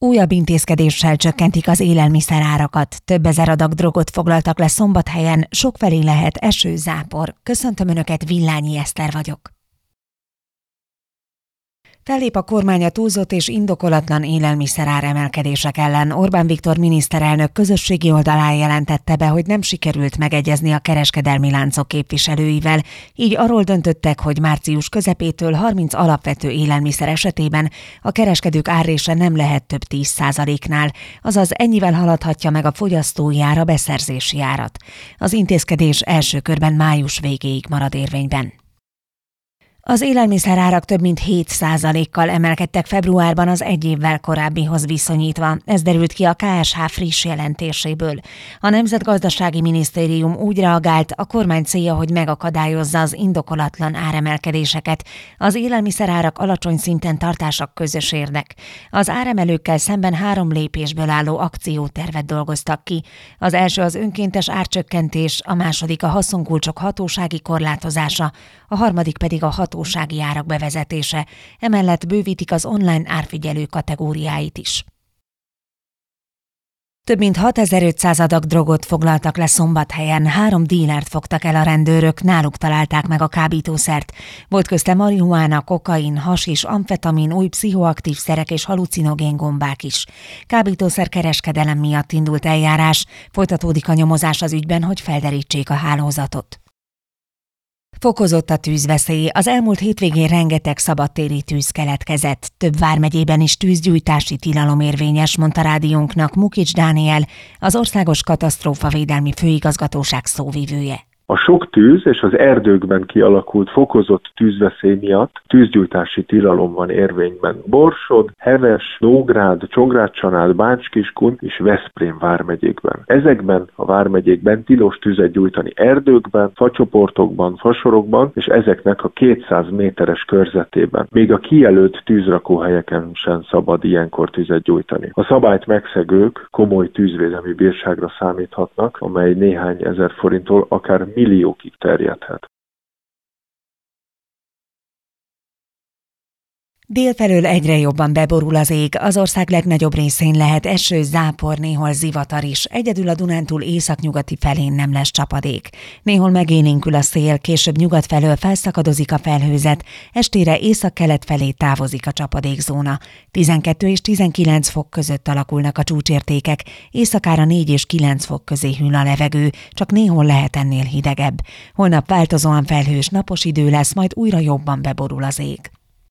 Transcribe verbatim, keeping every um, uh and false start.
Újabb intézkedéssel csökkentik az élelmiszerárakat. Több ezer adag drogot foglaltak le Szombathelyen, sokfelé lehet eső, zápor. Köszöntöm Önöket, Villányi Eszter vagyok. Fellép a kormány a túlzott és indokolatlan élelmiszerár emelkedések ellen. Orbán Viktor miniszterelnök közösségi oldalán jelentette be, hogy nem sikerült megegyezni a kereskedelmi láncok képviselőivel, így arról döntöttek, hogy március közepétől harminc alapvető élelmiszer esetében a kereskedők árrése nem lehet több tíz százaléknál, azaz ennyivel haladhatja meg a fogyasztói ár a beszerzési árat. Az intézkedés első körben május végéig marad érvényben. Az élelmiszerárak több mint hét százalékkal emelkedtek februárban az egy évvel korábbihoz viszonyítva. Ez derült ki a ká es há friss jelentéséből. A Nemzetgazdasági Minisztérium úgy reagált, a kormány célja, hogy megakadályozza az indokolatlan áremelkedéseket. Az élelmiszerárak alacsony szinten tartása közös érdek. Az áremelőkkel szemben három lépésből álló akciótervet dolgoztak ki. Az első az önkéntes árcsökkentés, a második a haszonkulcsok hatósági korlátozása, a harmadik pedig a hatósági árak bevezetése, emellett bővítik az online árfigyelő kategóriáit is. Több mint hatezer-ötszáz adag drogot foglaltak le Szombathelyen, három dílert fogtak el a rendőrök, náluk találták meg a kábítószert. Volt közte marihuána, kokain, hasis, amfetamin, új pszichoaktív szerek és halucinogén gombák is. Kábítószerkereskedelem miatt indult eljárás, folytatódik a nyomozás az ügyben, hogy felderítsék a hálózatot. Fokozott a tűzveszély. Az elmúlt hétvégén rengeteg szabadtéri tűz keletkezett. Több vármegyében is tűzgyújtási tilalom érvényes, mondta rádiónknak Mukics Dániel, az Országos Katasztrófavédelmi Főigazgatóság szóvivője. A sok tűz és az erdőkben kialakult fokozott tűzveszély miatt tűzgyújtási tilalom van érvényben Borsod, Heves, Nógrád, Csongrád-Csanád, Bács-Kiskun és Veszprém vármegyékben. Ezekben a vármegyékben tilos tüzet gyújtani erdőkben, facsoportokban, fasorokban és ezeknek a kétszáz méteres körzetében. Még a kijelölt tűzrakóhelyeken sem szabad ilyenkor tüzet gyújtani. A szabályt megszegők komoly tűzvédelmi bírságra számíthatnak, amely néhány ezer forinttól akár milliókig terjedhet. Délfelől egyre jobban beborul az ég, az ország legnagyobb részén lehet eső, zápor, néhol zivatar is, egyedül a Dunántúl északnyugati felén nem lesz csapadék. Néhol megélénkül a szél, később nyugat felől felszakadozik a felhőzet, estére északkelet felé távozik a csapadékzóna. tizenkettő és tizenkilenc fok között alakulnak a csúcsértékek, éjszakára négy és kilenc fok közé hűl a levegő, csak néhol lehet ennél hidegebb. Holnap változóan felhős, napos idő lesz, majd újra jobban beborul az ég.